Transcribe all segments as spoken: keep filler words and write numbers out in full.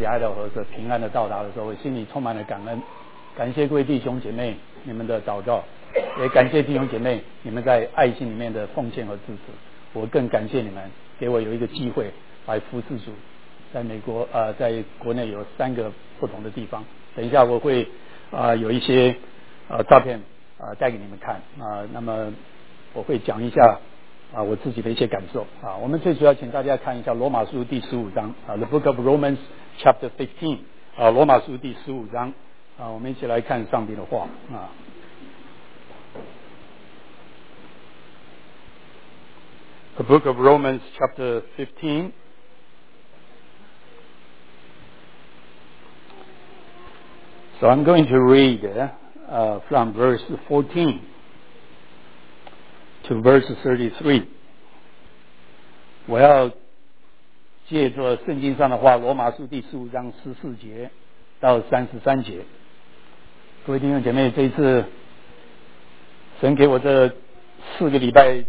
起爱的河是平安的到达的时候，我心里充满了感恩，感谢各位弟兄姐妹你们的祷告，也感谢弟兄姐妹你们在爱心里面的奉献和支持，我更感谢你们给我有一个机会来服侍主。在美国呃，在国内有三个不同的地方，等一下我会啊、呃、有一些呃照片啊、呃、带给你们看啊、呃，那么我会讲一下啊我自己的一些感受啊。我们最主要请大家看一下罗马书第十五章啊 ，The Book of Romans Chapter fifteen 啊，罗马书第十五章啊，我们一起来看上帝的话啊。The Book of Romans Chapter fifteen. So I'm going to read uh, from verse fourteen to verse thirty-three. 我要借着圣经上的话，罗马书第十五章十四节到三十三节。各位弟兄姐妹，这一次神给我这四个礼拜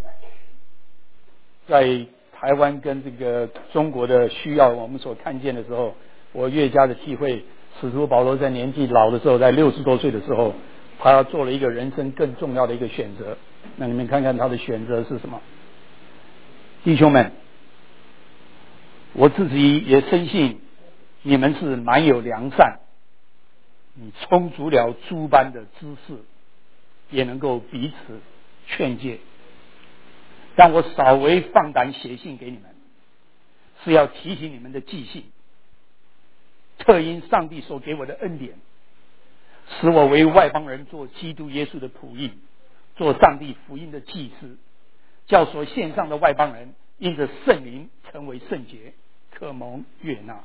在台湾跟这个中国的需要我们所看见的时候，我越加的体会使徒保罗在年纪老的时候，在六十多岁的时候，他做了一个人生更重要的一个选择。那你们看看他的选择是什么？弟兄们，我自己也深信你们是满有良善，你充足了诸般的知识，也能够彼此劝诫。但我稍微放胆写信给你们，是要提醒你们的记性，特因上帝所给我的恩典，使我为外邦人做基督耶稣的仆役，做上帝福音的祭司，叫所献上的外邦人因着圣灵成为圣洁，可蒙悦纳。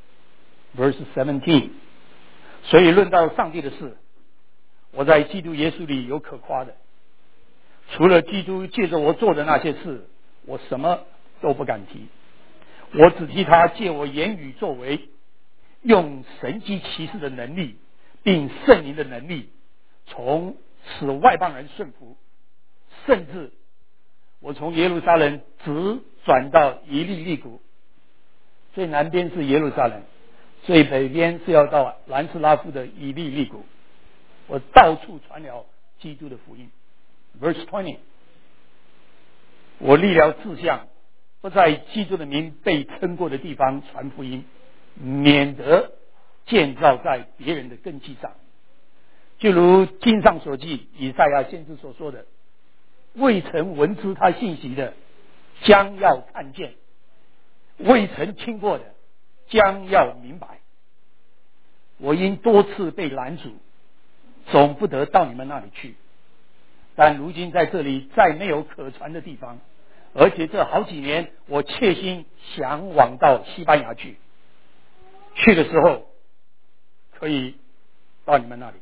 Verse seventeen. 所以论到上帝的事，我在基督耶稣里有可夸的，除了基督借着我做的那些事，我什么都不敢提，我只提他借我言语作为，用神迹奇事的能力并圣灵的能力，从使外邦人顺服，甚至我从耶路撒冷直转到以利利谷，最南边是耶路撒冷，最北边是要到兰斯拉夫的以利利谷，我到处传了基督的福音。 Verse twenty. 我立了志向，不在基督的名被称过的地方传福音，免得建造在别人的根基上，就如经上所记，以赛亚先知所说的，未曾闻知他信息的将要看见，未曾听过的将要明白。我因多次被拦阻，总不得到你们那里去，但如今在这里再没有可传的地方，而且这好几年我切心想往到西班牙去，去的时候可以到你们那里。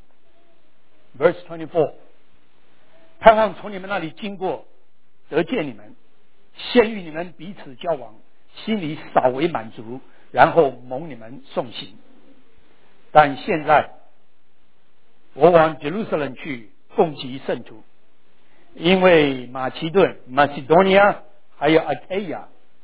Verse twenty-four. 盼望从你们那里经过，得见你们，先与你们彼此交往，心里稍为满足，然后蒙你们送行。但现在我往 Jerusalem 去供给圣徒，因为马其顿 Macedonia 还有 Achaia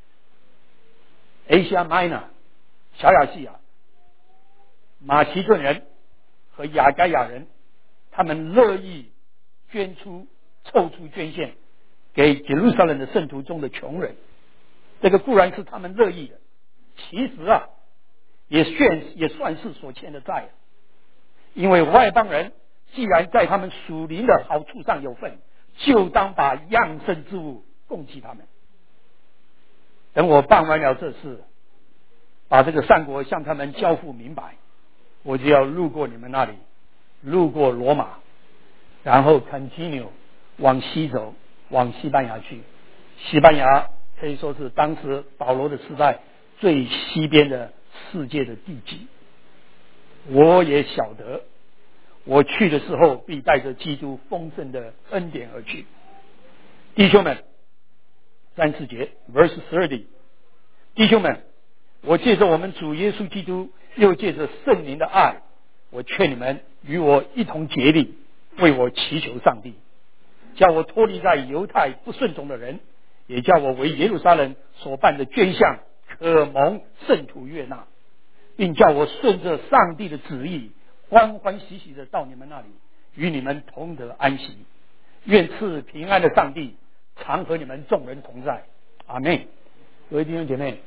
Asia Minor 小亚细亚，马其顿人和亚该亚人，他们乐意捐出凑出捐献给 Jerusalem 的圣徒中的穷人，这个固然是他们乐意的，其实啊也算也算是所欠的债，因为外邦人既然在他们属灵的好处上有份，就当把样圣之物供给他们。等我办完了这事，把这个善果向他们交付明白，我就要路过你们那里，路过罗马，然后 continue 往西走，往西班牙去。西班牙可以说是当时保罗的时代最西边的世界的地级。我也晓得我去的时候必带着基督丰盛的恩典而去。弟兄们，三四节 verse thirty. 弟兄们，我借着我们主耶稣基督，又借着圣灵的爱，我劝你们与我一同竭力，为我祈求上帝，叫我脱离在犹太不顺从的人，也叫我为耶路撒冷所办的捐项可蒙圣徒悦纳。 并叫我顺着上帝的旨意，欢欢喜喜的到你们那里，与你们同得安息。愿赐平安的上帝常和你们众人同在。阿们。各位弟兄姐妹，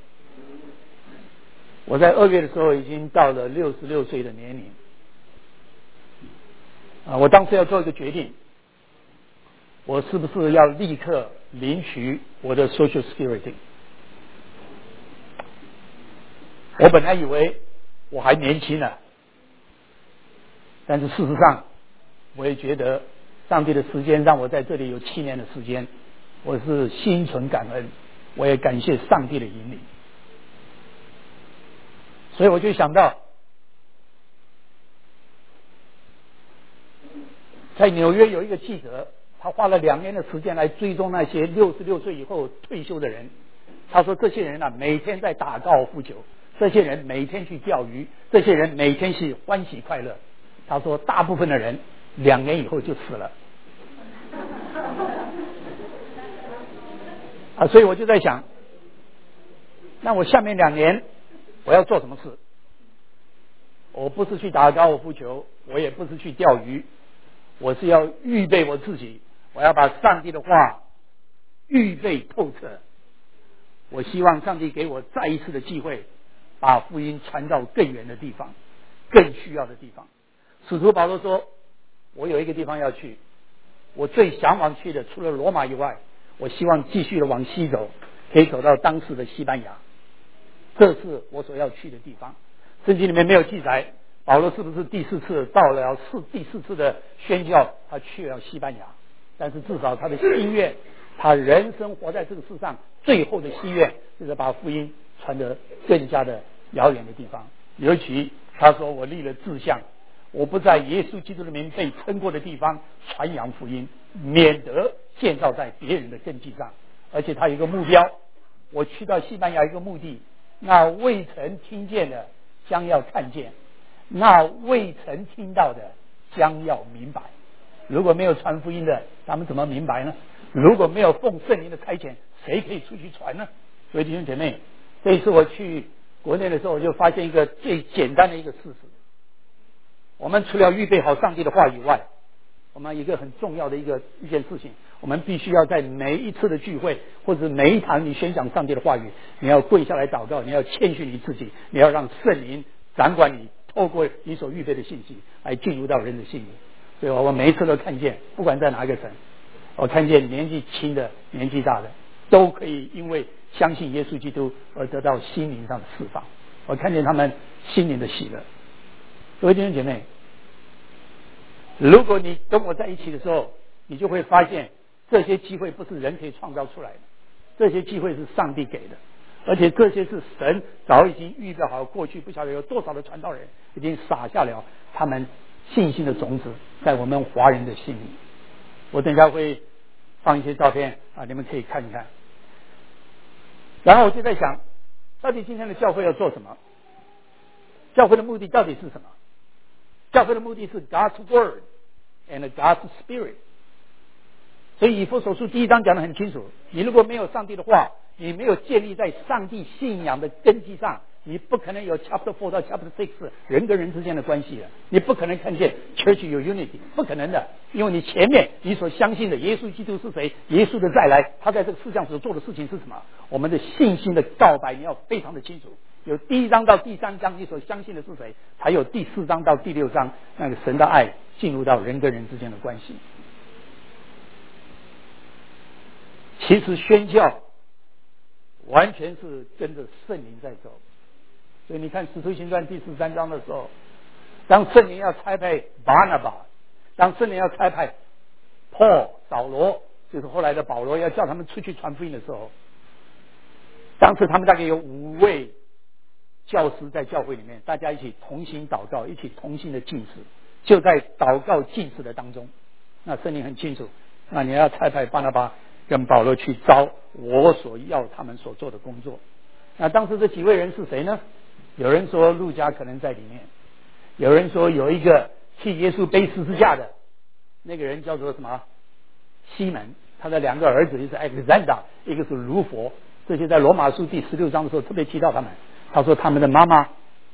我在二月的时候已经到了六十六岁的年龄啊，我当时要做一个决定，我是不是要立刻领取我的 Social Security？ 我本来以为我还年轻呢，但是事实上，我也觉得上帝的时间让我在这里有七年的时间，我是心存感恩，我也感谢上帝的引领。所以我就想到，在纽约有一个记者，他花了两年的时间来追踪那些六十六岁以后退休的人。他说这些人啊，每天在打高尔夫球，这些人每天去钓鱼，这些人每天是欢喜快乐。他说大部分的人两年以后就死了。啊，所以我就在想，那我下面两年我要做什么事？我不是去打高尔夫球，我也不是去钓鱼，我是要预备我自己，我要把上帝的话预备透彻。我希望上帝给我再一次的机会，把福音传到更远的地方，更需要的地方。使徒保罗说，我有一个地方要去，我最向往去的除了罗马以外，我希望继续的往西走，可以走到当时的西班牙，这是我所要去的地方。圣经里面没有记载保罗是不是第四次到了四第四次的宣教他去了西班牙，但是至少他的心愿，他人生活在这个世上最后的心愿，就是把福音传得更加的遥远的地方。尤其他说，我立了志向，我不在耶稣基督的名被称过的地方传扬福音，免得建造在别人的根基上。而且他有一个目标，我去到西班牙一个目的，那未曾听见的将要看见，那未曾听到的将要明白。如果没有传福音的，他们怎么明白呢？如果没有奉圣灵的差遣，谁可以出去传呢？所以弟兄姐妹，这一次我去国内的时候，我就发现一个最简单的一个事实，我们除了预备好上帝的话以外，我们一个很重要的一个一件事情，我们必须要在每一次的聚会或者每一堂你宣讲上帝的话语，你要跪下来祷告，你要谦虚你自己，你要让圣灵掌管你，透过你所预备的信息来进入到人的心里。所以我每一次都看见，不管在哪一个城，我看见年纪轻的年纪大的都可以因为相信耶稣基督而得到心灵上的释放，我看见他们心灵的喜乐。各位弟兄姐妹，如果你跟我在一起的时候，你就会发现这些机会不是人可以创造出来的，这些机会是上帝给的，而且这些是神早已经预备好，过去不晓得有多少的传道人已经撒下了他们信心的种子在我们华人的心里。我等一下会放一些照片啊，你们可以看一看。然后我就在想，到底今天的教会要做什么？教会的目的到底是什么？教会的目的是 God's Word and God's Spirit。 所以以弗所书第一章讲得很清楚，你如果没有上帝的话，你没有建立在上帝信仰的根基上，你不可能有 chapter four 到 chapter six 人跟人之间的关系的，你不可能看见 church 有 unity， 不可能的。因为你前面你所相信的耶稣基督是谁，耶稣的再来，他在这个世上所做的事情是什么，我们的信心的告白你要非常的清楚。有第一章到第三章你所相信的是谁，才有第四章到第六章那个神的爱进入到人跟人之间的关系。其实宣教完全是跟着圣灵在走。所以你看使徒行传第十三章的时候，当圣灵要差派巴拿巴，当圣灵要差派 Paul 扫罗，就是后来的保罗，要叫他们出去传福音的时候，当时他们大概有五位教师在教会里面，大家一起同心祷告，一起同心的禁食。就在祷告禁食的当中，那圣灵很清楚，那你要差派巴拿巴跟保罗去招我所要他们所做的工作。那当时这几位人是谁呢？有人说路加可能在里面，有人说有一个替耶稣背十字架的那个人叫做什么西门，他的两个儿子，一个是 Alexander， 一个是卢佛，这些在罗马书第十六章的时候特别提到他们。他说他们的妈妈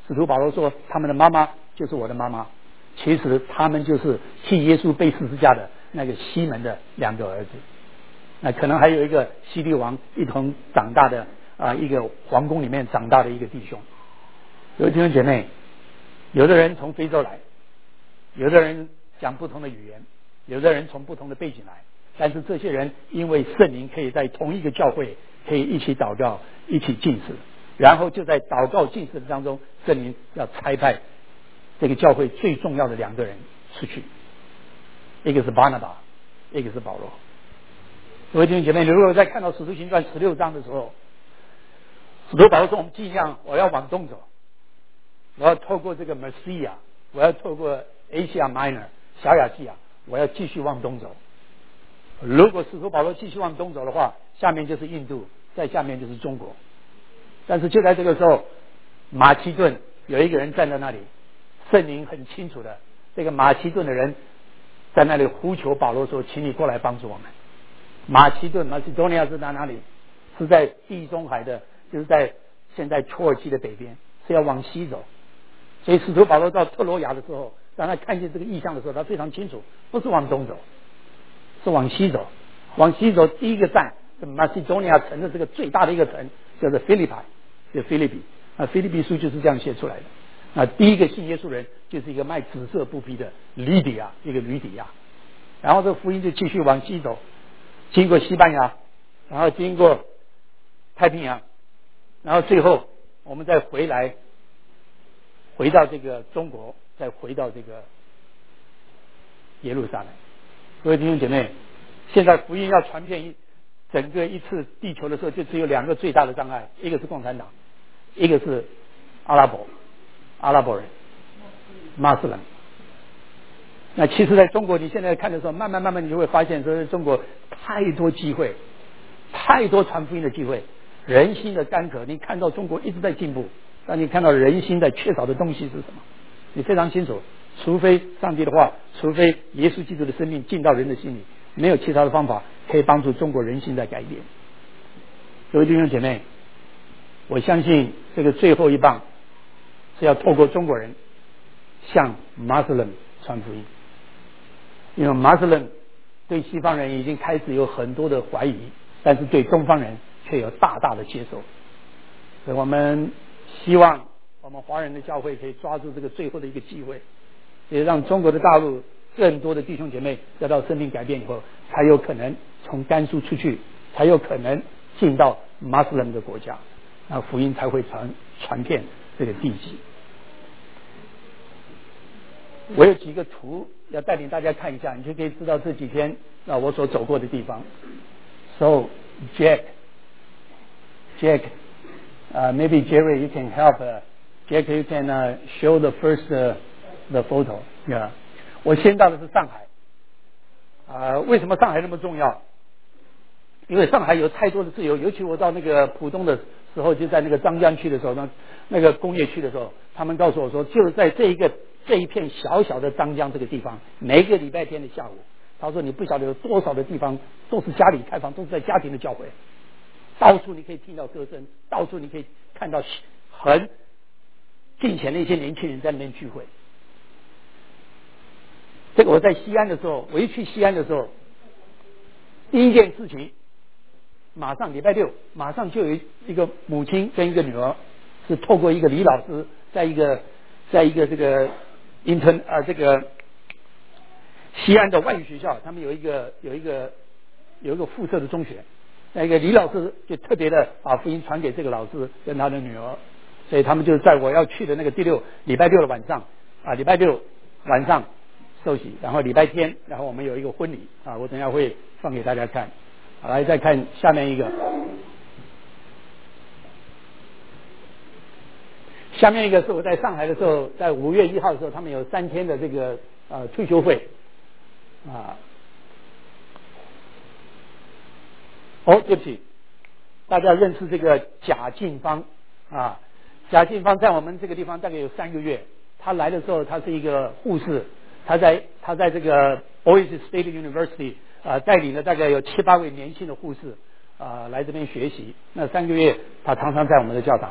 使徒保罗说他们的妈妈就是我的妈妈，其实他们就是替耶稣背十字架的那个西门的两个儿子，那可能还有一个希律王一同长大的啊、呃，一个皇宫里面长大的一个弟兄。有弟兄姐妹，有的人从非洲来，有的人讲不同的语言，有的人从不同的背景来，但是这些人因为圣灵可以在同一个教会可以一起祷告，一起禁食，然后就在祷告禁食当中，圣灵要差派这个教会最重要的两个人出去，一个是巴拿巴，一个是保罗。各位弟兄姐妹，如果在看到使徒行传十六章的时候，使徒保罗说我们尽量我要往东走，我要透过这个 Mysia， 我要透过 Asia Minor 小亚细亚，我要继续往东走。如果使徒保罗继续往东走的话，下面就是印度，再下面就是中国。但是就在这个时候，马其顿有一个人站在那里，圣灵很清楚的，这个马其顿的人在那里呼求保罗说，请你过来帮助我们。马其顿马其顿尼亚是在哪里？是在地中海的，就是在现在土耳其的北边，是要往西走。所以使徒保罗到特罗亚的时候，当他看见这个意象的时候，他非常清楚，不是往东走，是往西走。往西走，第一个站是马其顿尼亚城的这个最大的一个城，叫做菲利派，就菲利比。那菲利比书就是这样写出来的。那第一个信耶稣人就是一个卖紫色布匹的吕底亚，一个吕底亚。然后这福音就继续往西走，经过西班牙，然后经过太平洋，然后最后我们再回来，回到这个中国，再回到这个耶路撒冷。各位弟兄姐妹，现在福音要传遍一整个一次地球的时候，就只有两个最大的障碍，一个是共产党，一个是阿拉伯阿拉伯人穆斯林。那其实在中国你现在看的时候，慢慢慢慢你就会发现说中国太多机会，太多传福音的机会，人心的干渴，你看到中国一直在进步，但你看到人心的缺少的东西是什么，你非常清楚，除非上帝的话，除非耶稣基督的生命进到人的心里，没有其他的方法可以帮助中国人心在改变。各位弟兄姐妹，我相信这个最后一棒是要透过中国人向穆斯林传福音，因为穆斯林对西方人已经开始有很多的怀疑，但是对东方人却有大大的接受。所以我们希望我们华人的教会可以抓住这个最后的一个机会，也让中国的大陆更多的弟兄姐妹得到生命改变以后，才有可能从甘肃出去，才有可能进到穆斯林的国家，那福音才会传传遍这个地极。我有几个图要带领大家看一下，你就可以知道这几天啊我所走过的地方。So Jack, Jack, uh, maybe Jerry, you can help. Uh, Jack, you can uh, show the first uh, the photo. Yeah. 我先到的是上海。啊、呃，为什么上海那么重要？因为上海有太多的自由，尤其我到那个浦东的时候，就在那个张江区的时候，那那个工业区的时候，他们告诉我说，就是在这一个这一片小小的张江这个地方，每个礼拜天的下午，他说你不晓得有多少的地方都是家里开房，都是在家庭的教会，到处你可以听到歌声，到处你可以看到很近前的一些年轻人在那边聚会。这个我在西安的时候，我一去西安的时候，第一件事情，马上礼拜六，马上就有一个母亲跟一个女儿，是透过一个李老师，在一个在一个这个 intern 啊、呃、这个西安的外语学校，他们有一个有一个有一个附设的中学，那个李老师就特别的把福音传给这个老师跟他的女儿，所以他们就在我要去的那个第六礼拜六的晚上啊，礼拜六晚上受洗，然后礼拜天，然后我们有一个婚礼啊，我等一下会放给大家看。好，来再看下面一个，下面一个是我在上海的时候，在五月一号的时候，他们有三天的这个呃退休会啊。哦，对不起，大家认识这个贾静芳啊？贾静芳在我们这个地方大概有三个月，他来的时候，他是一个护士。他在他在这个 Boise State University 啊、呃，带领了大概有七八位年轻的护士啊、呃、来这边学习。那三个月，他常常在我们的教堂。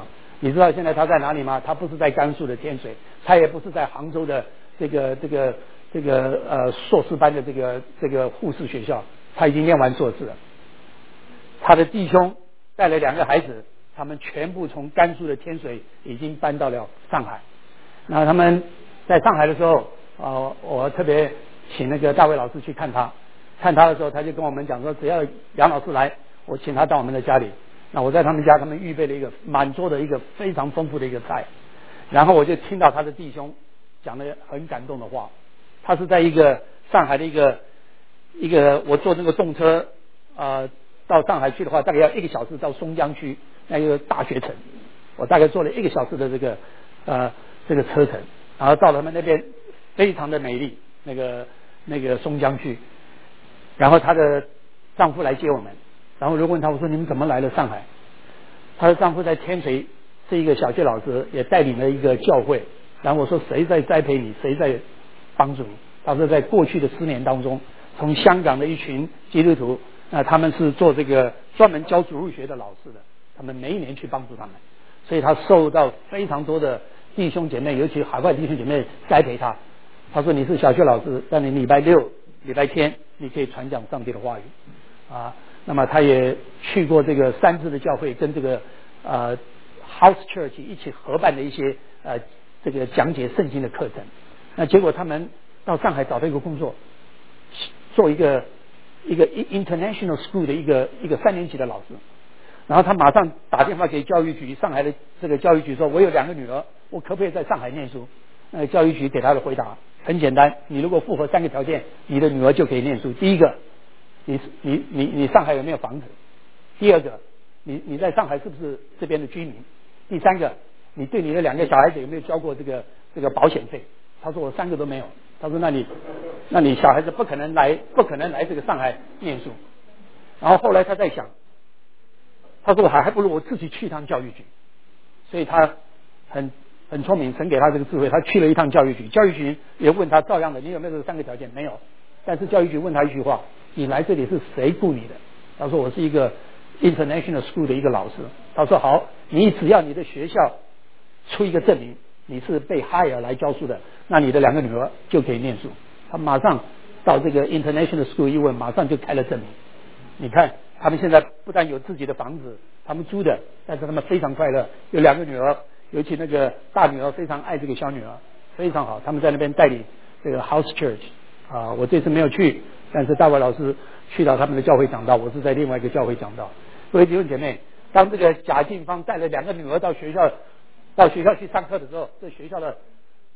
你知道现在他在哪里吗？他不是在甘肃的天水，他也不是在杭州的这个这个这个呃硕士班的这个这个护士学校，他已经念完硕士了。他的弟兄带了两个孩子，他们全部从甘肃的天水已经搬到了上海。那他们在上海的时候，呃，我特别请那个大卫老师去看他，看他的时候，他就跟我们讲说，只要杨老师来，我请他到我们的家里。那我在他们家，他们预备了一个满桌的一个非常丰富的一个菜，然后我就听到他的弟兄讲了很感动的话。他是在一个上海的一个一个，我坐那个动车呃到上海去的话，大概要一个小时到松江区那个大学城，我大概坐了一个小时的这个呃这个车程，然后到了他们那边非常的美丽，那个那个松江区，然后她的丈夫来接我们。然后我就问他，我说你们怎么来了上海？她的丈夫在天水是一个小学老师，也带领了一个教会。然后我说谁在栽培你，谁在帮助你？他说在过去的十年当中，从香港的一群基督徒，那他们是做这个专门教主日学的老师的，他们每一年去帮助他们，所以他受到非常多的弟兄姐妹，尤其海外弟兄姐妹栽培他。他说你是小学老师，但你礼拜六、礼拜天你可以传讲上帝的话语啊。那么他也去过这个三支的教会，跟这个呃 House Church 一起合办的一些呃这个讲解圣经的课程。那结果他们到上海找到一个工作，做一个一个 International School 的一个一个三年级的老师。然后他马上打电话给教育局，上海的这个教育局说，我有两个女儿，我可不可以在上海念书？那个教育局给他的回答很简单，你如果符合三个条件，你的女儿就可以念书。第一个，你你你你上海有没有房子？第二个，你你在上海是不是这边的居民？第三个，你对你的两个小孩子有没有交过这个这个保险费？他说我三个都没有。他说那你那你小孩子不可能来不可能来这个上海念书。然后后来他在想，他说我还还不如我自己去一趟教育局。所以他很很聪明，神给他这个智慧，他去了一趟教育局，教育局也问他照样的，你有没有这三个条件？没有。但是教育局问他一句话，你来这里是谁雇你的？他说我是一个 International School 的一个老师。他说好，你只要你的学校出一个证明你是被 hire 来教书的，那你的两个女儿就可以念书。他马上到这个 International School 一问，马上就开了证明。你看他们现在不但有自己的房子，他们租的，但是他们非常快乐，有两个女儿，尤其那个大女儿非常爱这个小女儿，非常好。他们在那边带领这个 House Church 啊，我这次没有去，但是大卫老师去到他们的教会讲道，我是在另外一个教会讲道。各位弟兄姐妹，当这个贾静芳带了两个女儿到学校到学校去上课的时候，这学校的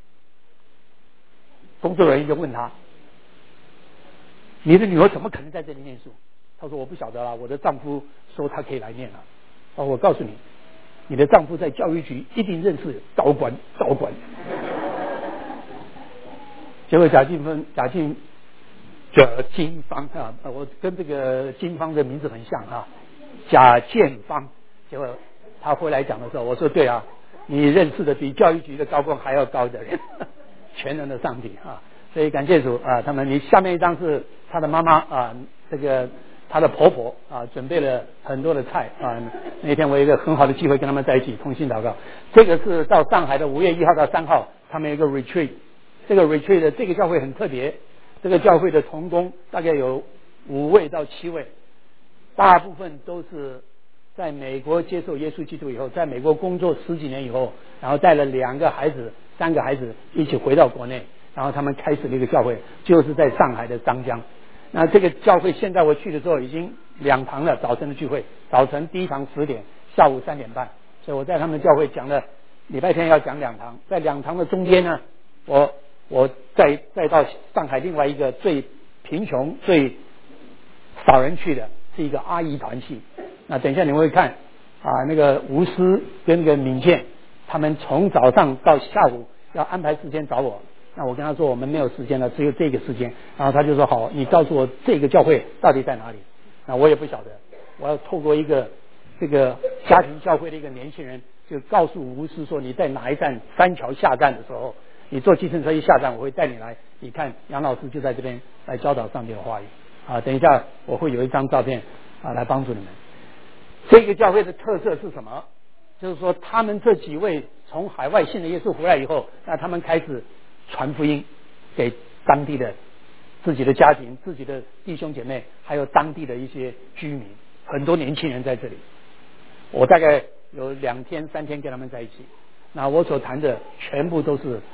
工作人员就问他，你的女儿怎么可能在这里念书？他说我不晓得啦，我的丈夫说他可以来念了。哦，我告诉你，你的丈夫在教育局一定认识高管高管。结果贾静芬贾静贾金芳啊，我跟这个金芳的名字很像啊，贾建芳。结果他回来讲的时候，我说对啊，你认识的比教育局的高官还要高的人，全能的上帝啊！所以感谢主啊，他们你下面一张是他的妈妈啊，这个他的婆婆啊，准备了很多的菜啊。那天我有一个很好的机会跟他们在一起同心祷告。这个是到上海的五月一号到三号，他们有一个 retreat。这个 retreat 的这个教会很特别，这个教会的同工大概有五位到七位，大部分都是在美国接受耶稣基督以后，在美国工作十几年以后，然后带了两个孩子、三个孩子一起回到国内，然后他们开始了一个教会，就是在上海的张江。那这个教会现在我去的时候已经两堂了，早晨的聚会，早晨第一堂十点，下午三点半，所以我在他们教会讲了，礼拜天要讲两堂，在两堂的中间呢，我我再再到上海另外一个最贫穷、最少人去的是一个阿姨团系。那等一下你会看啊，那个吴思跟那个敏健，他们从早上到下午要安排时间找我。那我跟他说我们没有时间了，只有这个时间。然后他就说好，你告诉我这个教会到底在哪里。那我也不晓得，我要透过一个这个家庭教会的一个年轻人，就告诉吴思说你在哪一站三桥下站的时候，你坐计程车一下站，我会带你来，你看杨老师就在这边来教导上帝的话语啊。等一下我会有一张照片啊来帮助你们。这个教会的特色是什么？ 就是说他们这几位从海外信了耶稣回来以后，那他们开始传福音给当地的自己的家庭、自己的弟兄姐妹，还有当地的一些居民，很多年轻人在这里。我大概有两天三天跟他们在一起，那我所谈的全部都是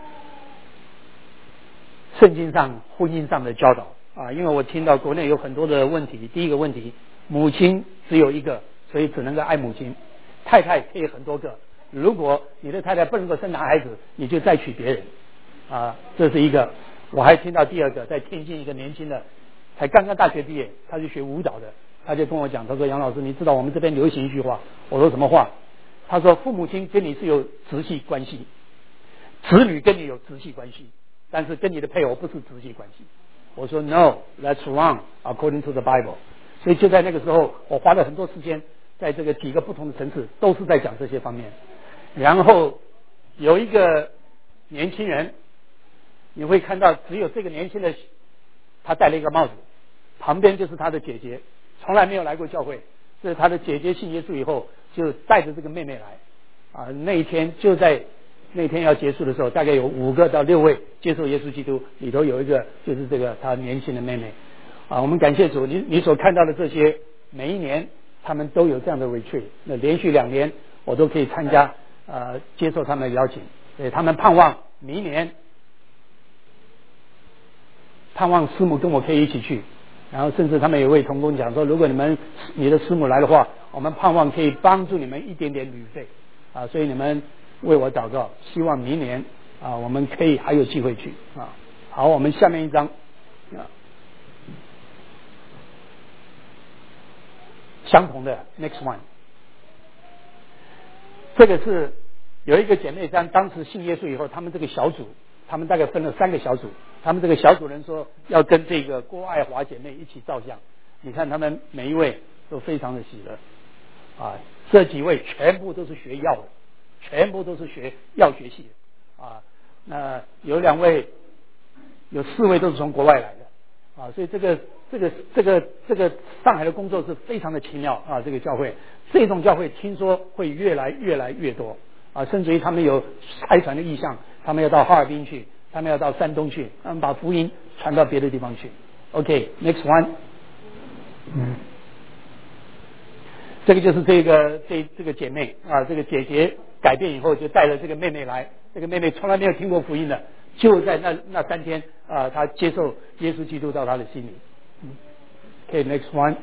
圣经上婚姻上的教导啊，因为我听到国内有很多的问题。第一个问题，母亲只有一个，所以只能够爱母亲，太太可以很多个，如果你的太太不能够生男孩子，你就再娶别人啊，这是一个。我还听到第二个，在天津一个年轻的才刚刚大学毕业，他是学舞蹈的，他就跟我讲，他说杨老师，你知道我们这边流行一句话，我说什么话？他说父母亲跟你是有直系关系，子女跟你有直系关系，但是跟你的配偶不是直系关系。我说 No, that's wrong according to the Bible。 所以就在那个时候，我花了很多时间在这个几个不同的层次，都是在讲这些方面。然后有一个年轻人，你会看到只有这个年轻的，他戴了一个帽子，旁边就是他的姐姐，从来没有来过教会。这是他的姐姐信耶稣以后，就带着这个妹妹来啊。那一天就在那天要结束的时候，大概有五个到六位接受耶稣基督，里头有一个就是这个他年轻的妹妹啊。我们感谢主，你你所看到的这些，每一年他们都有这样的 retreat， 那连续两年我都可以参加呃接受他们的邀请，所以他们盼望明年，盼望师母跟我可以一起去。然后甚至他们有位同工讲说，如果你们你的师母来的话，我们盼望可以帮助你们一点点旅费啊，所以你们为我祷告，希望明年啊我们可以还有机会去啊。好，我们下面一章啊，相同的 next one， 这个是有一个姐妹当当时信耶稣以后，他们这个小组，他们大概分了三个小组，他们这个小组人说要跟这个郭爱华姐妹一起照相。你看他们每一位都非常的喜乐啊，这几位全部都是学药的，全部都是学药学系的啊。那有两位，有四位都是从国外来的啊，所以这个这个这个这个上海的工作是非常的奇妙啊。这个教会，这种教会听说会越来越来越多啊，甚至于他们有开传的意向，他们要到哈尔滨去，他们要到山东去，他们把福音传到别的地方去。OK，next one。嗯，这个就是这个这这个姐妹啊，这个姐姐改变以后就带着这个妹妹来，这个妹妹从来没有听过福音的，就在那那三天啊，她接受耶稣基督到她的心里。嗯 OK，next one。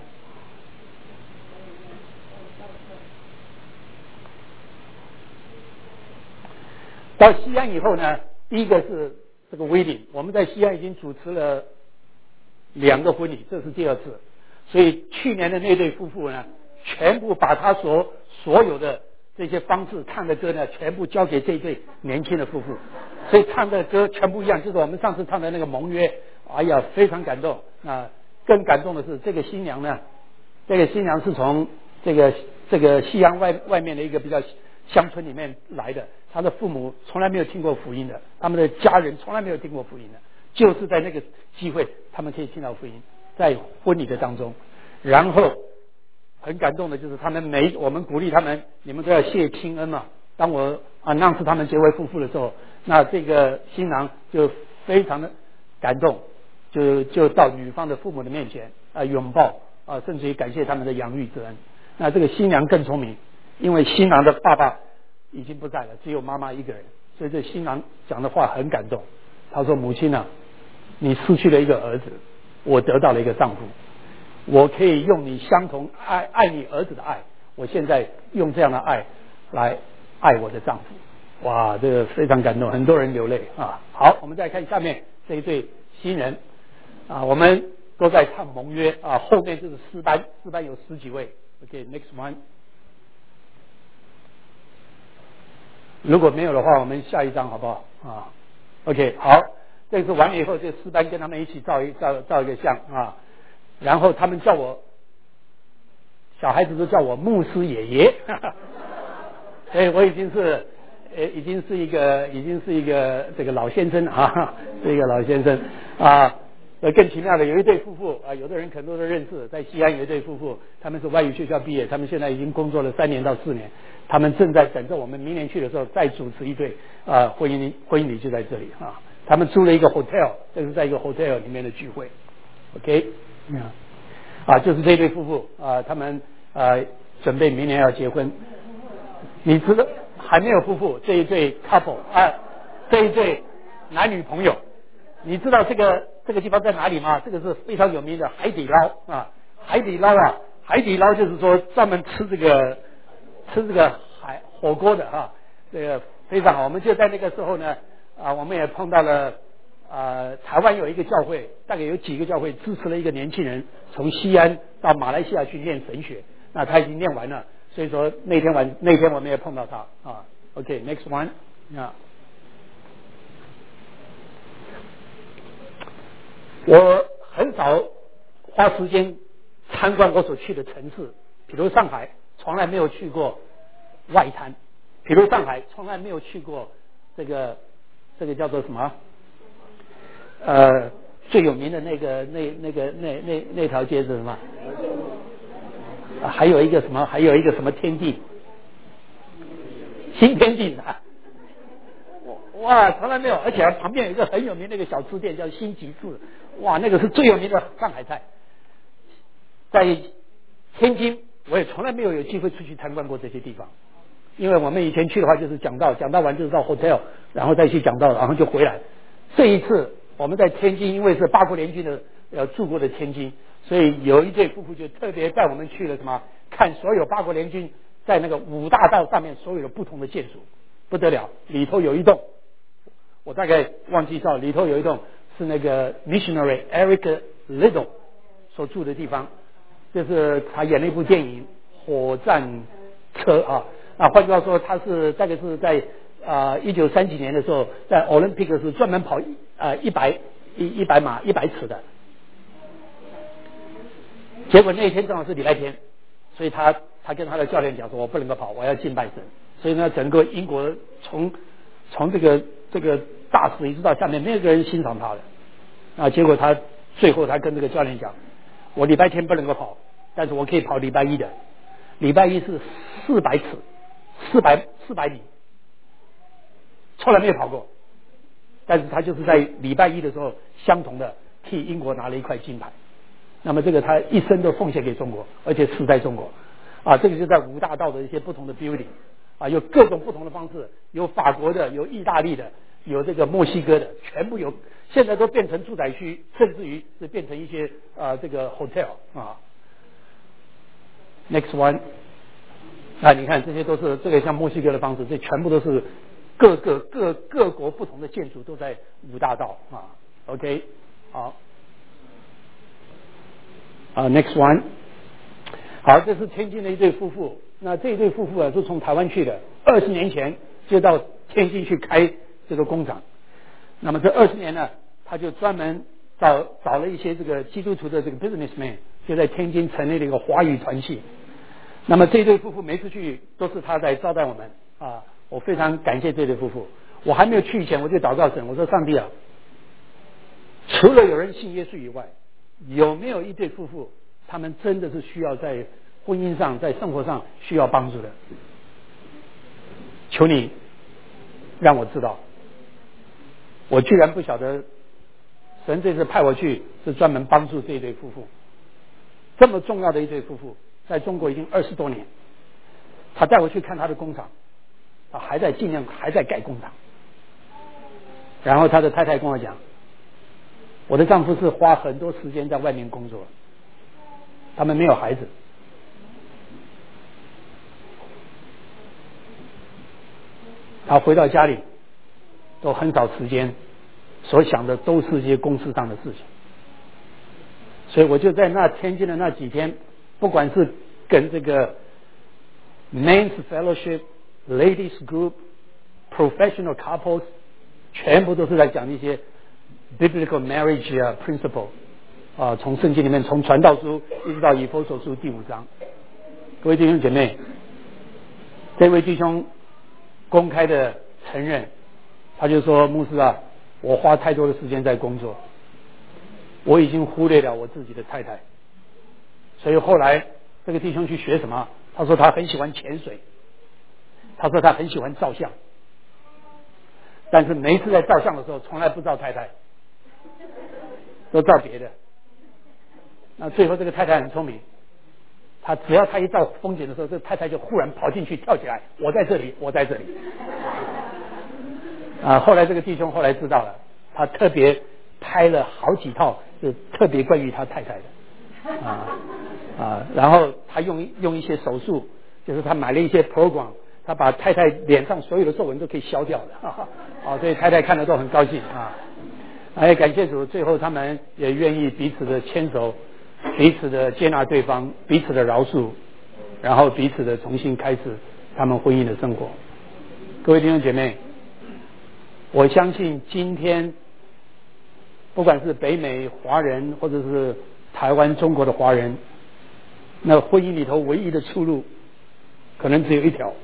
到西安以后呢，第一个是这个wedding，我们在西安已经主持了两个婚礼，这是第二次。所以去年的那对夫妇呢，全部把他所所有的这些方式唱的歌呢，全部交给这对年轻的夫妇，所以唱的歌全部一样，就是我们上次唱的那个盟约。哎呀，非常感动。那更感动的是，这个新娘呢，这个新娘是从这个这个西洋外外面的一个比较乡村里面来的，她的父母从来没有听过福音的，他们的家人从来没有听过福音的，就是在那个机会，他们可以听到福音。在婚礼的当中，然后很感动的就是他们每我们鼓励他们，你们都要谢亲恩嘛。当我announce他们结为夫妇的时候，那这个新郎就非常的感动，就就到女方的父母的面前啊拥抱啊，甚至于感谢他们的养育之恩。那这个新娘更聪明，因为新郎的爸爸已经不在了，只有妈妈一个人，所以这新郎讲的话很感动。他说：“母亲啊，你失去了一个儿子。”我得到了一个丈夫，我可以用你相同爱爱你儿子的爱，我现在用这样的爱来爱我的丈夫。哇，这个非常感动，很多人流泪啊。好，我们再看下面这一对新人啊，我们都在唱盟约啊，后面就是诗班，诗班有十几位。OK，next one。如果没有的话，我们下一张好不好啊 ？OK， 好。这次完了以后，就诗班跟他们一起照一照照一个相啊，然后他们叫我，小孩子都叫我牧师爷爷，所以我已经是呃已经是一个已经是一个这个老先生啊，是一个老先生啊。 呃，更奇妙的有一对夫妇啊，有的人可能都认识，在西安有一对夫妇，他们是外语学校毕业，他们现在已经工作了三年到四年，他们正在等着我们明年去的时候再主持一对啊婚姻婚姻礼就在这里啊，他们租了一个 hotel， 这是在一个 hotel 里面的聚会 ，OK， 嗯，啊，就是这对夫妇啊，他们啊准备明年要结婚，你知道还没有夫妇这一对 couple 啊，这一对男女朋友。你知道这个这个地方在哪里吗？这个是非常有名的海底捞啊，海底捞啊，海底捞就是说专门吃这个吃这个海火锅的啊，这个非常好。我们就在那个时候呢啊，我们也碰到了啊，台湾有一个教会，大概有几个教会支持了一个年轻人从西安到马来西亚去念神学，那他已经念完了，所以说那天晚那天我们也碰到他啊。OK，next one 啊。我很少花时间参观我所去的城市，比如上海，从来没有去过外滩；比如上海，从来没有去过这个这个叫做什么？呃，最有名的那个那那个那那那条街是什么？啊，还有一个什么？还有一个什么天地？新天地啊！哇，从来没有，而且旁边有一个很有名的一个小吃店叫新吉士，哇，那个是最有名的上海菜。在天津，我也从来没有有机会出去参观过这些地方，因为我们以前去的话就是讲道，讲道完就是到 hotel， 然后再去讲道，然后就回来。这一次我们在天津，因为是八国联军的呃住过的天津，所以有一对夫妇就特别带我们去了什么，看所有八国联军在那个五大道上面所有的不同的建筑，不得了，里头有一栋。我大概忘记到里头有一栋是那个 missionary Eric Liddell 所住的地方，就是他演了一部电影《火战车》啊。那换句话说，他是大概是在啊一九三几年的时候，在 Olympic 是专门跑啊一百一一百码一百尺的。结果那一天正好是礼拜天，所以他他跟他的教练讲说，我不能够跑，我要敬拜神。所以呢，整个英国从从这个这个大使一直到下面没有一个人欣赏他的啊，结果他最后他跟这个教练讲，我礼拜天不能够跑，但是我可以跑礼拜一的，礼拜一是四百尺，四百四百米，从来没有跑过，但是他就是在礼拜一的时候相同的替英国拿了一块金牌，那么这个他一生都奉献给中国，而且死在中国啊，这个就在五大道的一些不同的 building。啊，有各种不同的方式，有法国的，有意大利的，有这个墨西哥的，全部有，现在都变成住宅区，甚至于是变成一些啊这个 hotel 啊。Next one， 啊，你看这些都是这个像墨西哥的方式，这全部都是各个各各国不同的建筑都在五大道啊。OK， 好，啊 ，Next one， 好，这是天津的一对夫妇。那这一对夫妇啊，是从台湾去的，二十年前就到天津去开这个工厂。那么这二十年呢，他就专门找找了一些这个基督徒的这个 businessman， 就在天津成立了一个华语团契。那么这对夫妇每次去都是他在招待我们啊，我非常感谢这对夫妇。我还没有去以前，我就祷告神，我说上帝啊，除了有人信耶稣以外，有没有一对夫妇，他们真的是需要在婚姻上在生活上需要帮助的，求你让我知道。我居然不晓得神这次派我去是专门帮助这一对夫妇，这么重要的一对夫妇，在中国已经二十多年。他带我去看他的工厂啊，还在尽量还在盖工厂。然后他的太太跟我讲，我的丈夫是花很多时间在外面工作，他们没有孩子，他回到家里都很少时间，所想的都是一些公司上的事情。所以我就在那天津的那几天，不管是跟这个 Men's Fellowship、Ladies Group、Professional Couples， 全部都是在讲一些 Biblical Marriage 啊 Principle 啊，从圣经里面从传道书一直到以弗所书第五章。各位弟兄姐妹，这位弟兄公开的承认，他就说牧师啊，我花太多的时间在工作， 我已经忽略了我自己的太太。所以后来这个弟兄去学什么？他说他很喜欢潜水，他说他很喜欢照相，但是每一次在照相的时候从来不照太太，都照别的。那最后这个太太很聪明，他只要他一照风景的时候，这个太太就忽然跑进去跳起来，我在这里，我在这里。啊，后来这个弟兄后来知道了，他特别拍了好几套，就特别关于他太太的，啊啊，然后他用用一些手术，就是他买了一些 program， 他把太太脸上所有的皱纹都可以消掉的，啊，啊所以太太看了都很高兴啊。哎，感谢主，最后他们也愿意彼此的牵手，彼此的接纳对方，彼此的饶恕，然后彼此的重新开始他们婚姻的生活。各位弟兄姐妹，我相信今天不管是北美华人或者是台湾中国的华人，那婚姻里头唯一的出路可能只有一条，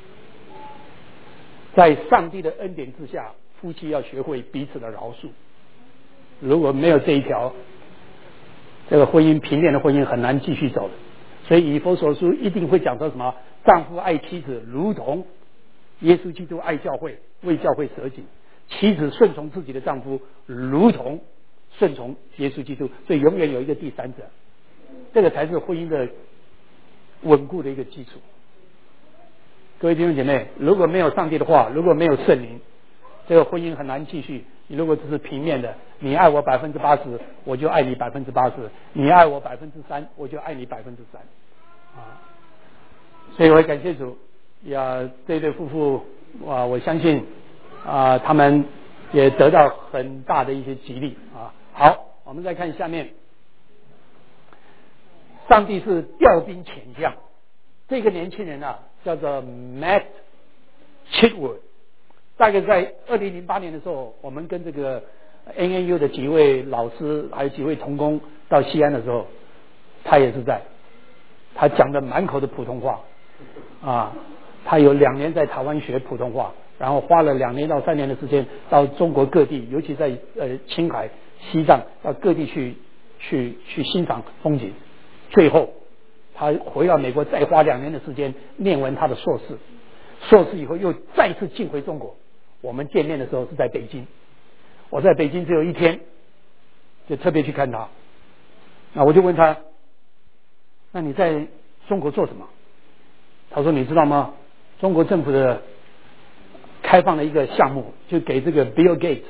在上帝的恩典之下，夫妻要学会彼此的饶恕。如果没有这一条，这个婚姻平面的婚姻很难继续走的。所以以弗所书一定会讲到什么，丈夫爱妻子如同耶稣基督爱教会，为教会舍己，妻子顺从自己的丈夫如同顺从耶稣基督。所以永远有一个第三者，这个才是婚姻的稳固的一个基础。各位弟兄姐妹，如果没有上帝的话，如果没有圣灵，这个婚姻很难继续。你如果只是平面的，你爱我百分之八十，我就爱你百分之八十；你爱我百分之三，我就爱你百分之三。啊，所以我感谢主呀，这对夫妇啊，我相信啊，他们也得到很大的一些激励啊。好，我们再看下面，上帝是调兵遣将。这个年轻人啊，叫做 Matt Chitwood。大概在二零零八年的时候，我们跟这个 N N U 的几位老师还有几位同工到西安的时候，他也是在，他讲的满口的普通话啊，他有两年在台湾学普通话，然后花了两年到三年的时间到中国各地，尤其在呃青海、西藏到各地去去去欣赏风景，最后他回到美国，再花两年的时间念完他的硕士，硕士以后又再次进回中国。我们见面的时候是在北京，我在北京只有一天，就特别去看他。那我就问他，那你在中国做什么？他说你知道吗？中国政府的开放了一个项目，就给这个 Bill Gates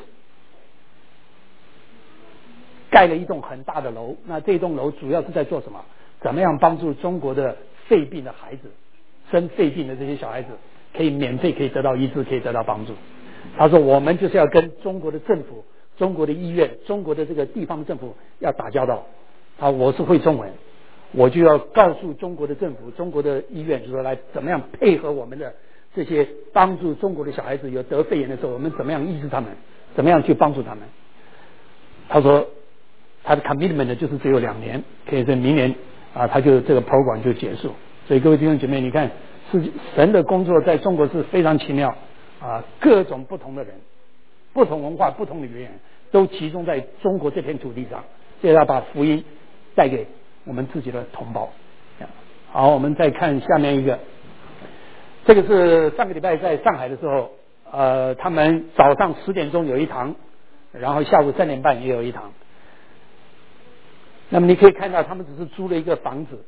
盖了一栋很大的楼。那这栋楼主要是在做什么？怎么样帮助中国的肺病的孩子，生肺病的这些小孩子可以免费可以得到医治，可以得到帮助。他说我们就是要跟中国的政府、中国的医院、中国的这个地方的政府要打交道。啊，我是会中文，我就要告诉中国的政府、中国的医院，就说来怎么样配合我们的这些帮助中国的小孩子有得肺炎的时候，我们怎么样医治他们，怎么样去帮助他们。他说他的 commitment 呢就是只有两年，可以在明年啊，他就这个 program 就结束。所以各位弟兄姐妹，你看是神的工作在中国是非常奇妙啊，各种不同的人、不同文化、不同的语言都集中在中国这片土地上，所以要把福音带给我们自己的同胞。好，我们再看下面一个，这个是上个礼拜在上海的时候，呃，他们早上十点钟有一堂，然后下午三点半也有一堂。那么你可以看到，他们只是租了一个房子，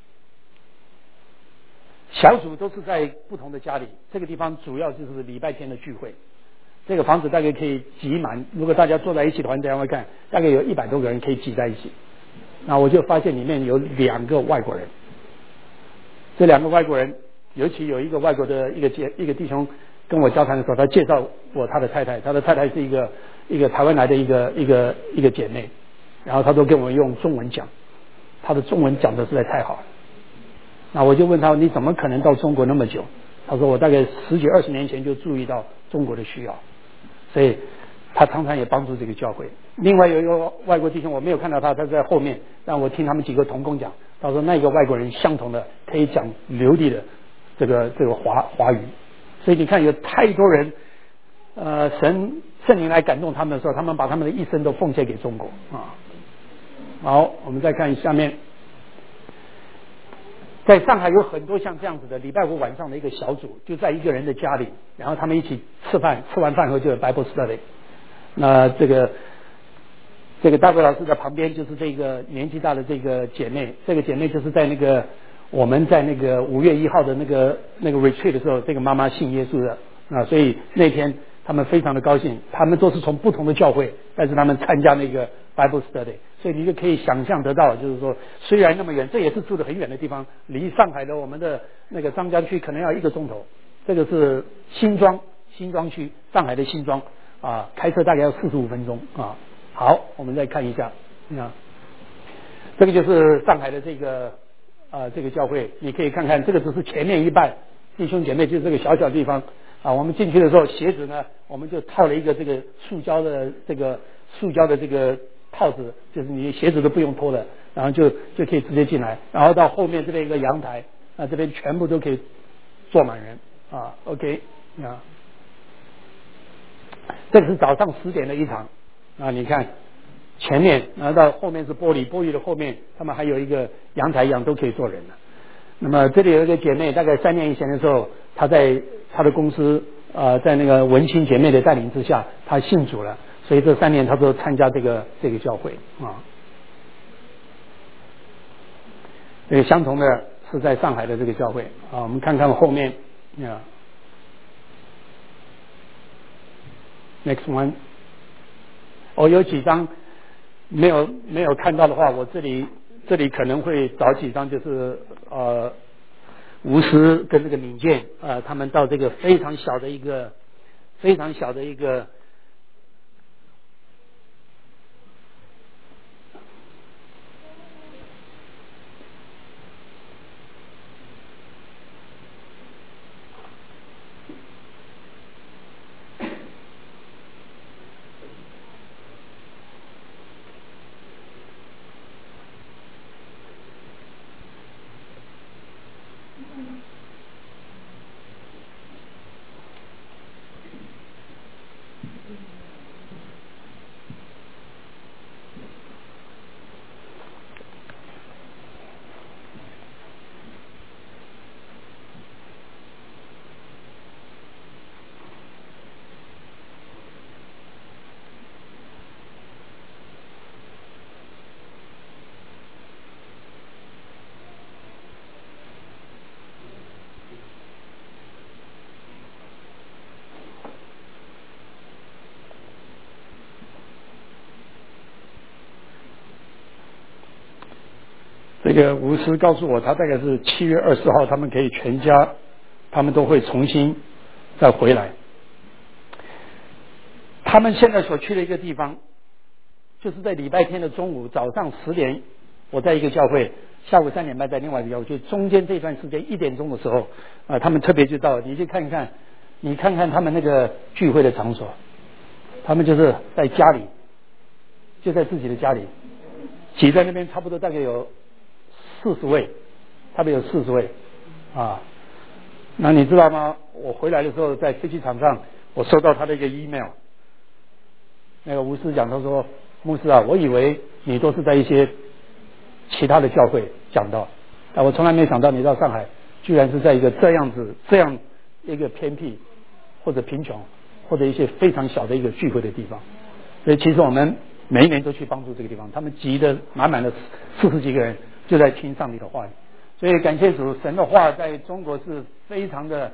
小组都是在不同的家里。这个地方主要就是礼拜天的聚会。这个房子大概可以挤满，如果大家坐在一起的话，大家会看，大概有一百多个人可以挤在一起。那我就发现里面有两个外国人，这两个外国人，尤其有一个外国的一个姐一个弟兄跟我交谈的时候，他介绍我他的太太，他的太太是一个一个台湾来的一个一个一个姐妹，然后他都跟我用中文讲，他的中文讲的实在太好了。那我就问他，你怎么可能到中国那么久？他说我大概十几二十年前就注意到中国的需要，所以他常常也帮助这个教会。另外有一个外国弟兄，我没有看到他，他在后面，但我听他们几个同工讲，他说那个外国人相同的可以讲流利的这个这个华华语。所以你看有太多人，呃，神圣灵来感动他们的时候，他们把他们的一生都奉献给中国啊。 好，我们再看下面。在上海有很多像这样子的礼拜五晚上的一个小组，就在一个人的家里，然后他们一起吃饭，吃完饭后就有 Bible study。那这个这个大卫老师的旁边就是这个年纪大的这个姐妹，这个姐妹就是在那个我们在那个五月一号的那个那个 retreat 的时候，这个妈妈信耶稣的啊，所以那天他们非常的高兴，他们都是从不同的教会，但是他们参加那个 Bible study。所以你就可以想象得到，就是说虽然那么远，这也是住得很远的地方，离上海的我们的那个张江区可能要一个钟头。这个是新庄新庄区，上海的新庄啊，开车大概要四十五分钟啊。好，我们再看一下，啊，这个就是上海的这个啊这个教会，你可以看看，这个只是前面一半，弟兄姐妹就是这个小小地方啊。我们进去的时候，鞋子呢，我们就套了一个这个塑胶的这个塑胶的这个套子，就是你鞋子都不用脱了，然后就就可以直接进来，然后到后面这边一个阳台，啊，这边全部都可以坐满人啊。OK 啊，这个是早上十点的一场啊，你看前面，然后到后面是玻璃，玻璃的后面他们还有一个阳台一样都可以坐人了。那么这里有一个姐妹，大概三年以前的时候，她在她的公司呃，在那个文青姐妹的带领之下，她信主了。所以这三年他都参加这个这个教会啊。这个相同的是在上海的这个教会啊，我们看看后面啊 ，next one。哦，有几张没有没有看到的话，我这里这里可能会找几张，就是呃，吴师跟这个敏健啊、呃，他们到这个非常小的一个非常小的一个。这个吴师告诉我，他大概是七月二十号，他们可以全家，他们都会重新再回来。他们现在所去的一个地方，就是在礼拜天的中午，早上十点，我在一个教会，下午三点半在另外一个教会，就中间这段时间一点钟的时候，啊、呃，他们特别就到，你去看一看，你看看他们那个聚会的场所，他们就是在家里，就在自己的家里，挤在那边，差不多大概有四十位，差不多有四十位，啊，那你知道吗？我回来的时候在飞机场上，我收到他的一个 email， 那个吴师讲，他说牧师啊，我以为你都是在一些其他的教会讲道，但我从来没想到你到上海，居然是在一个这样子这样一个偏僻或者贫穷或者一些非常小的一个聚会的地方。所以其实我们每一年都去帮助这个地方，他们挤得满满的四十几个人。就在听上帝的话语，所以感谢主，神的话在中国是非常的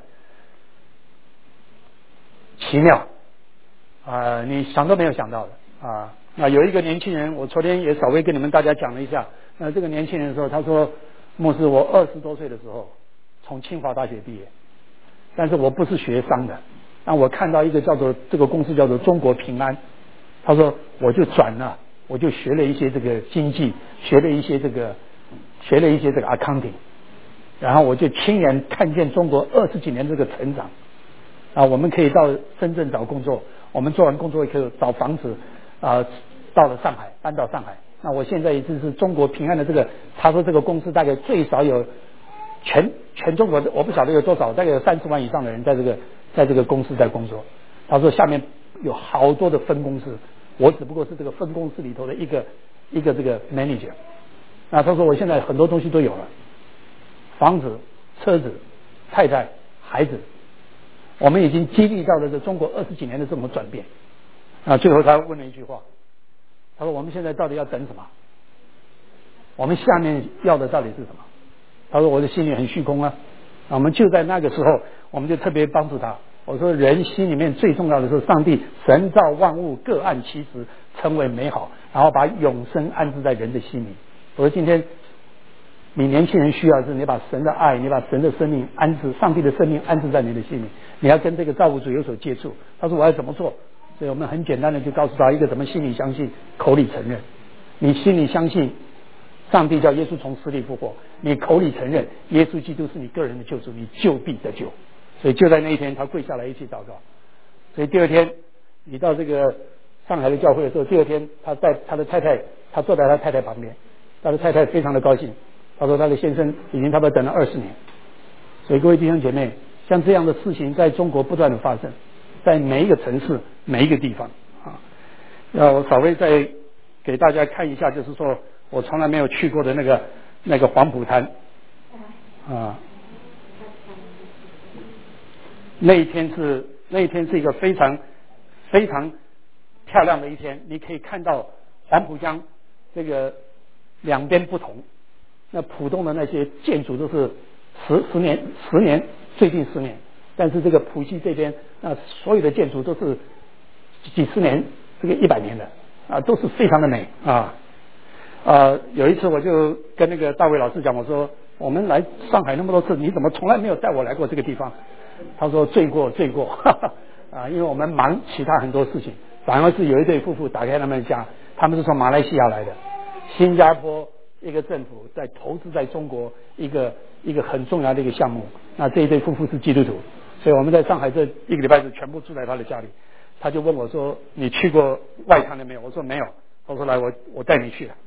奇妙啊、呃，你想都没有想到的啊。那有一个年轻人，我昨天也稍微跟你们大家讲了一下。那这个年轻人的时候，他说：“牧师，我二十多岁的时候从清华大学毕业，但是我不是学商的。那我看到一个叫做这个公司叫做中国平安，他说我就转了，我就学了一些这个经济，学了一些这个。”学了一些这个 accounting， 然后我就亲眼看见中国二十几年这个成长啊，我们可以到深圳找工作，我们做完工作以后找房子啊，到了上海，搬到上海。那我现在也就是中国平安的这个，他说这个公司大概最少有全全中国的我不晓得有多少，大概有三十万以上的人在这个在这个公司在工作。他说下面有好多的分公司，我只不过是这个分公司里头的一个一个这个 manager。那他说我现在很多东西都有了，房子、车子、太太、孩子，我们已经经历到了这中国二十几年的这种转变。啊，最后他问了一句话，他说我们现在到底要等什么？我们下面要的到底是什么？他说我的心里很虚空啊。我们就在那个时候，我们就特别帮助他。我说人心里面最重要的是上帝神造万物各按其时，称为美好，然后把永生安置在人的心里。我说今天你年轻人需要的是你把神的爱，你把神的生命安置，上帝的生命安置在你的心里，你要跟这个造物主有所接触。他说我要怎么做？所以我们很简单的就告诉他一个怎么心里相信，口里承认。你心里相信上帝叫耶稣从死里复活，你口里承认耶稣基督是你个人的救主，你就必得救。所以就在那一天他跪下来一起祷告。所以第二天你到这个上海的教会的时候，第二天他在他的太太，他坐在他太太旁边，他的太太非常的高兴，他说他的先生已经差不多等了二十年。所以各位弟兄姐妹，像这样的事情在中国不断的发生，在每一个城市每一个地方啊。那我稍微再给大家看一下，就是说我从来没有去过的那个那个黄浦滩啊。那一天是那一天是一个非常非常漂亮的一天，你可以看到黄浦江这个两边不同，那浦东的那些建筑都是十十年十年最近十年，但是这个浦西这边那所有的建筑都是几十年这个一百年的啊，都是非常的美啊。呃，有一次我就跟那个大卫老师讲，我说我们来上海那么多次，你怎么从来没有带我来过这个地方？他说罪过罪过哈哈啊，因为我们忙其他很多事情，反而是有一对夫妇打开他们的家，他们是从马来西亚来的，新加坡一个政府在投资在中国一个一个很重要的一个项目，那这一对夫妇是基督徒，所以我们在上海这一个礼拜是全部住在他的家里。他就问我说你去过外滩了没有？我说没有。他说来我我带你去了。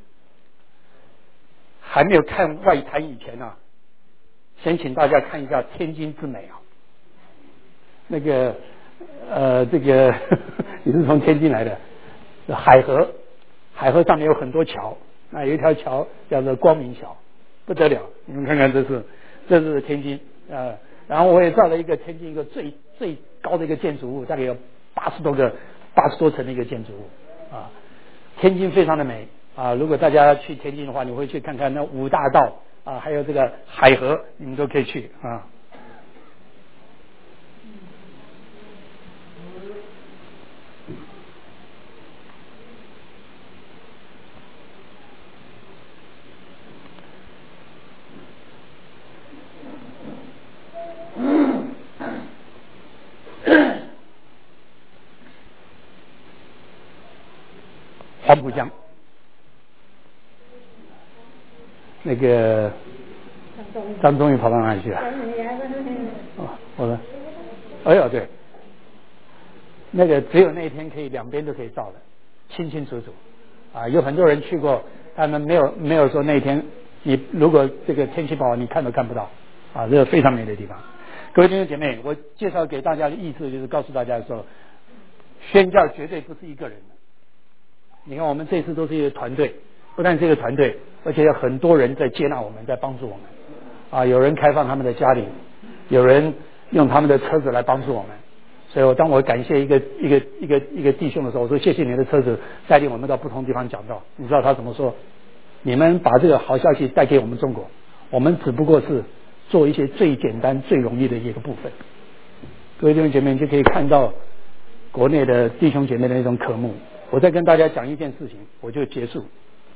还没有看外滩以前啊，先请大家看一下天津之美啊。那个呃这个呵呵你是从天津来的，海河海河上面有很多桥，那有一条桥叫做光明桥，不得了，你们看看这是这是天津呃然后我也造了一个天津一个最最高的一个建筑物，大概有八十多个八十多层的一个建筑物啊。天津非常的美啊，如果大家去天津的话，你会去看看那五大道啊，还有这个海河，你们都可以去啊。黄浦江，那个张忠义跑到哪里去了？哦，我说，哎呦对，那个只有那一天可以两边都可以照的，清清楚楚啊。有很多人去过，他们没有没有说那一天，你如果这个天气不好，你看都看不到啊，这个非常美的地方。各位弟兄姐妹，我介绍给大家的意思就是告诉大家说，宣教绝对不是一个人的。你看我们这次都是一个团队，不但是一个团队，而且有很多人在接纳我们，在帮助我们啊。有人开放他们的家里，有人用他们的车子来帮助我们。所以我当我感谢一个一个一个一个弟兄的时候，我说谢谢你的车子带领我们到不同地方讲道。你知道他怎么说？你们把这个好消息带给我们中国，我们只不过是做一些最简单最容易的一个部分。各位弟兄姐妹，你就可以看到国内的弟兄姐妹的那种渴慕。我再跟大家讲一件事情，我就结束。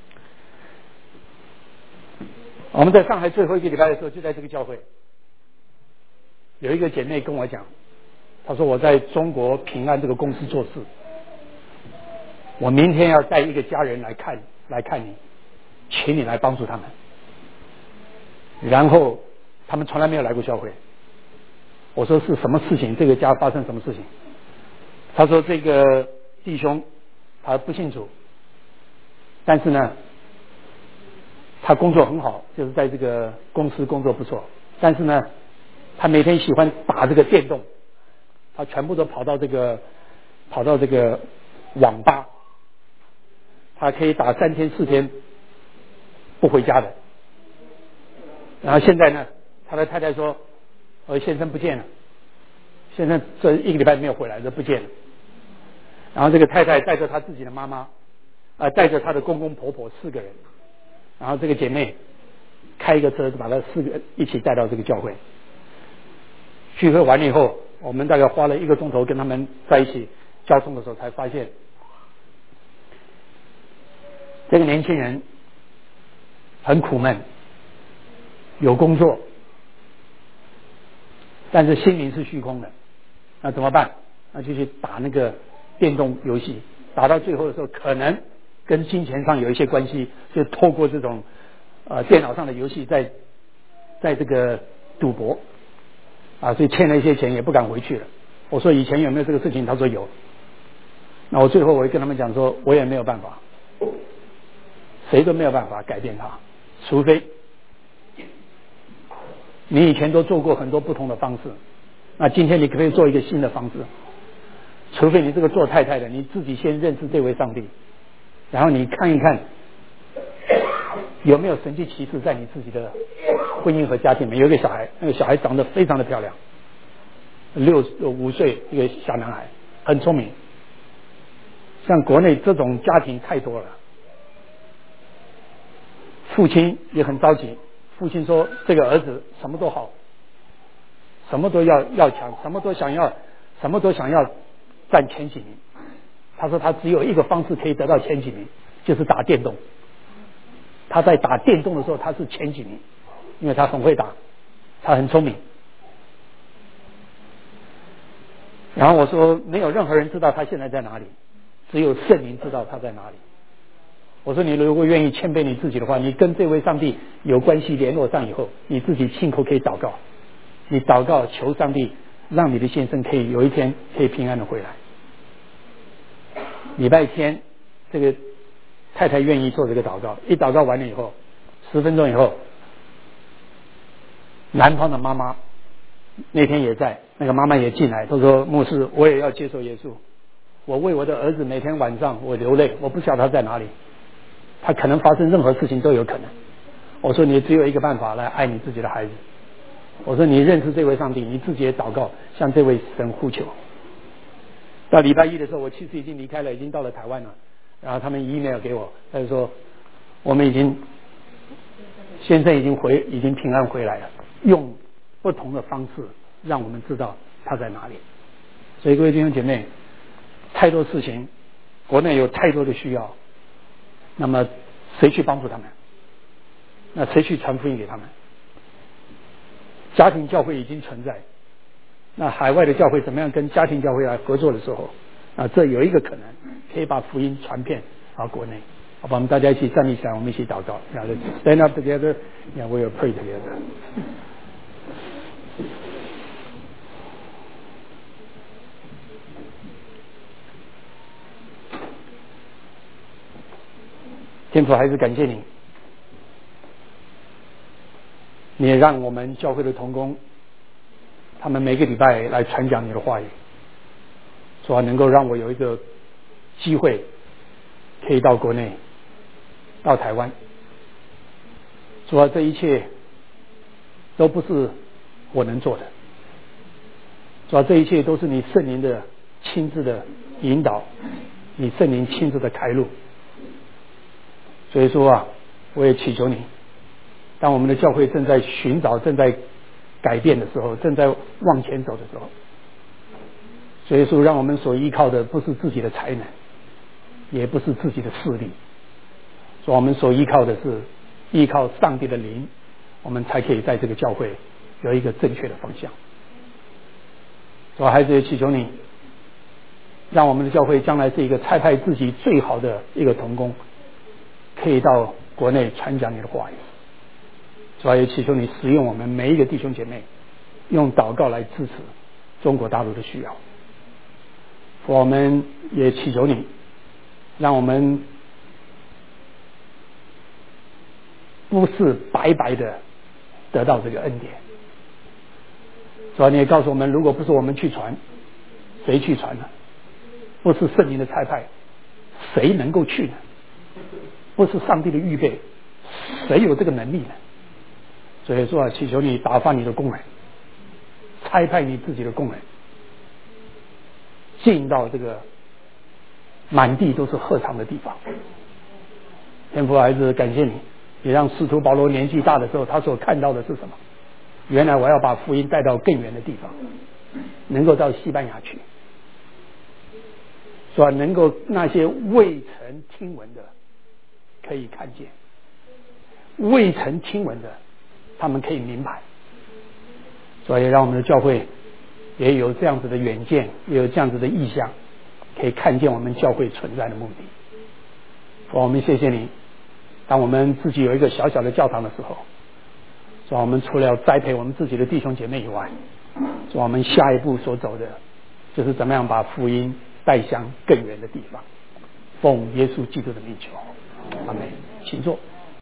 我们在上海最后一个礼拜的时候，就在这个教会，有一个姐妹跟我讲，她说我在中国平安这个公司做事，我明天要带一个家人来看来看你，请你来帮助他们。然后他们从来没有来过教会。我说是什么事情？这个家发生什么事情？他说这个弟兄他不信主，但是呢他工作很好，就是在这个公司工作不错，但是呢他每天喜欢打这个电动，他全部都跑到这个跑到这个网吧， 他可以打三天四天不回家的。然后现在呢，他的太太说，我先生不见了，先生这一个礼拜没有回来，这不见了。然后这个太太带着她自己的妈妈，呃，带着她的公公婆婆四个人，然后这个姐妹开一个车把她四个一起带到这个教会。聚会完了以后，我们大概花了一个钟头跟他们在一起交通的时候，才发现这个年轻人很苦闷，有工作，但是心灵是虚空的。那怎么办？那就去打那个电动游戏，打到最后的时候，可能跟金钱上有一些关系，就透过这种呃电脑上的游戏在在这个赌博啊，所以欠了一些钱也不敢回去了。我说以前有没有这个事情？他说有。那我最后我会跟他们讲说，我也没有办法，谁都没有办法改变他，除非你以前都做过很多不同的方式，那今天你可不可以做一个新的方式？除非你这个做太太的，你自己先认识这位上帝，然后你看一看有没有神迹奇事在你自己的婚姻和家庭里面。有一个小孩，那个小孩长得非常的漂亮，六五岁一个小男孩，很聪明。像国内这种家庭太多了，父亲也很着急。父亲说这个儿子什么都好，什么都要要强，什么都想要，什么都想要占前几名。他说他只有一个方式可以得到前几名，就是打电动。他在打电动的时候他是前几名，因为他很会打，他很聪明。然后我说没有任何人知道他现在在哪里，只有圣灵知道他在哪里。我说你如果愿意谦卑你自己的话，你跟这位上帝有关系联络上以后，你自己亲口可以祷告，你祷告求上帝让你的先生可以有一天可以平安的回来。礼拜天这个太太愿意做这个祷告，一祷告完了以后，十分钟以后，男方的妈妈那天也在，那个妈妈也进来，她说牧师我也要接受耶稣，我为我的儿子每天晚上我流泪，我不晓得他在哪里，他可能发生任何事情都有可能。我说你只有一个办法来爱你自己的孩子，我说你认识这位上帝，你自己也祷告向这位神呼求。到礼拜一的时候，我妻子已经离开了，已经到了台湾了，然后他们 email 给我，他就说我们已经先生已经回已经平安回来了，用不同的方式让我们知道他在哪里。所以各位弟兄姐妹，太多事情，国内有太多的需要，那么谁去帮助他们？那谁去传福音给他们？家庭教会已经存在，那海外的教会怎么样跟家庭教会来合作的时候，啊，这有一个可能可以把福音传遍到国内。好吧，我们大家一起站立起来，我们一起祷告。然后 stand up together, and we will pray together. 天父，还是感谢你，你也让我们教会的同工，他们每个礼拜来传讲你的话语，主要能够让我有一个机会可以到国内，到台湾。主要这一切都不是我能做的，主要这一切都是你圣灵的亲自的引导，你圣灵亲自的开路。所以说啊，我也祈求你，当我们的教会正在寻找、正在改变的时候，正在往前走的时候，所以说让我们所依靠的不是自己的才能，也不是自己的势力，所以我们所依靠的是依靠上帝的灵，我们才可以在这个教会有一个正确的方向。所以孩子也祈求你，让我们的教会将来是一个差派自己最好的一个同工，可以到国内传讲你的话语。所以也祈求你使用我们每一个弟兄姐妹，用祷告来支持中国大陆的需要。我们也祈求你，让我们不是白白的得到这个恩典。所以你也告诉我们，如果不是我们去传，谁去传呢？不是圣灵的差派，谁能够去呢？ 不是上帝的预备，谁有这个能力呢？所以说啊，祈求你打发你的工人，差派你自己的工人，进到这个满地都是禾场的地方。天父孩子，感谢你，也让使徒保罗年纪大的时候，他所看到的是什么？原来我要把福音带到更远的地方，能够到西班牙去，是吧？能够那些未曾听闻的可以看见，未曾听闻的他们可以明白。所以让我们的教会也有这样子的远见，也有这样子的意向，可以看见我们教会存在的目的。我们谢谢你，当我们自己有一个小小的教堂的时候，说我们除了要栽培我们自己的弟兄姐妹以外，说我们下一步所走的就是怎么样把福音带向更远的地方。奉耶稣基督的名求，阿们。请坐。